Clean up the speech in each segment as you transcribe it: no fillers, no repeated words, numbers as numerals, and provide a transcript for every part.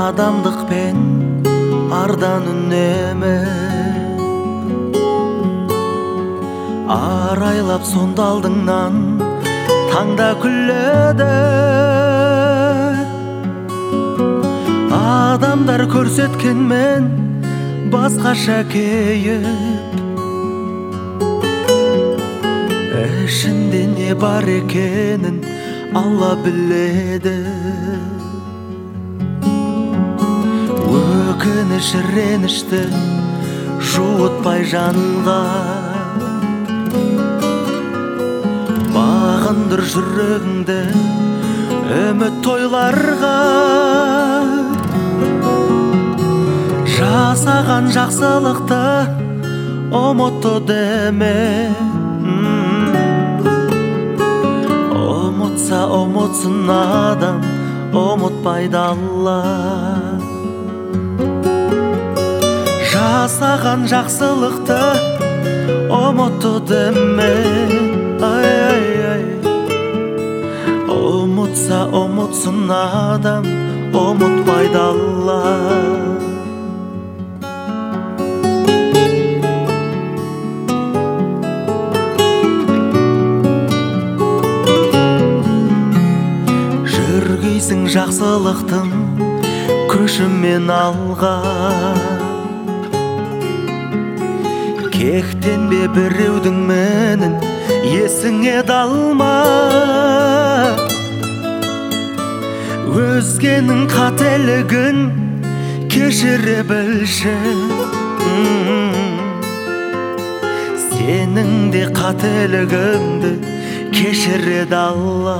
Адамдықпен ардан үнеме арайлап сонда алдыңнан таңда күледі. Адамдар көрсеткенмен басқаша кейіп, ішінде не бар екенін Алла біледі. Өкініш ренішті жуытпай жанға, бағындыр жүрегіңді үміт тойларға. Жасаған жақсылықты ұмытты деме, ұмытса ұмытсын адам, ұмытпайды Алла. Жасаған жақсылықты ұмытты деме, ұмытса ұмытсын адам, ұмытпайды Алла. Жүргейсің жақсылықтың көшімен алға, кектенбе біреудің менін есіңе далма. Өзгенің қателігін кешіре білші, сенің де қателігіңді кешіреді Алла.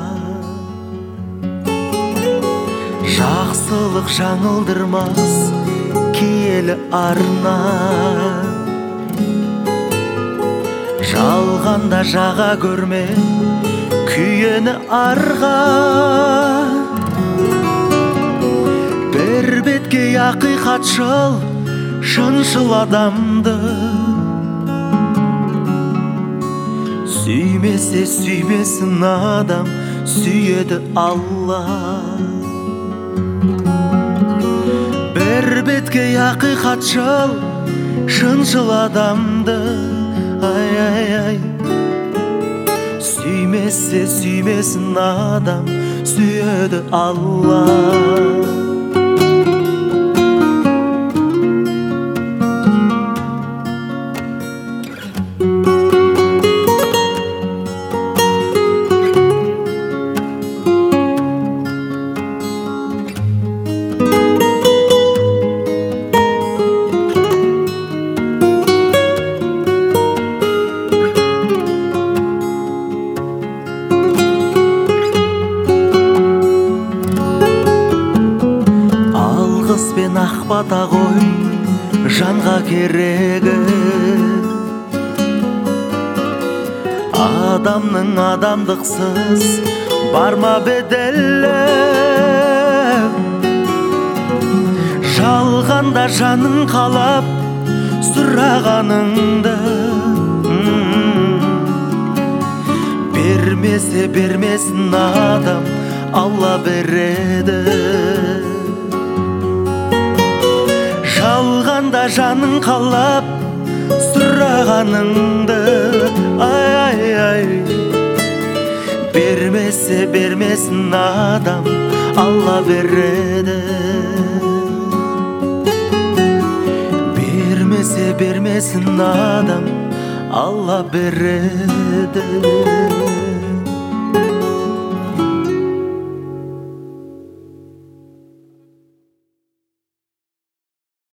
Жақсылық жаңылдырмас киелі арна, жалғанда жаға көрме күйені арға. Бір бетке ақиқатшыл шыншыл адамды, сүймесе сүймесін адам, сүйеді Алла. Бір бетке ақиқатшыл шыншыл адамды, сүймесе сүймесін адам, сүйеді Алла. Пен ақ бата ғой жанға керегі, адамның адамдықсыз барма беделі. Жалғанда жаның қалап сұрағаныңды, бермесе бермесін адам, Алла береді. Жалғанда жаның қалап сұрағаныңды, бермесе бермесін адам, Алла береді. Бермесе бермесін адам, Алла береді.